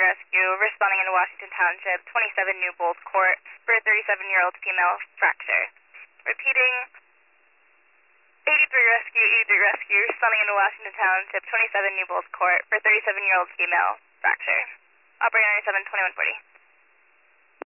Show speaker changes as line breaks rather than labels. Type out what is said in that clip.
rescue, responding in Washington Township, 27 Newbold Court, for a 37-year-old female fracture. Repeating, 83 rescue, responding in Washington Township, 27 Newbold Court, for a 37-year-old female fracture. Operator 97, 2140.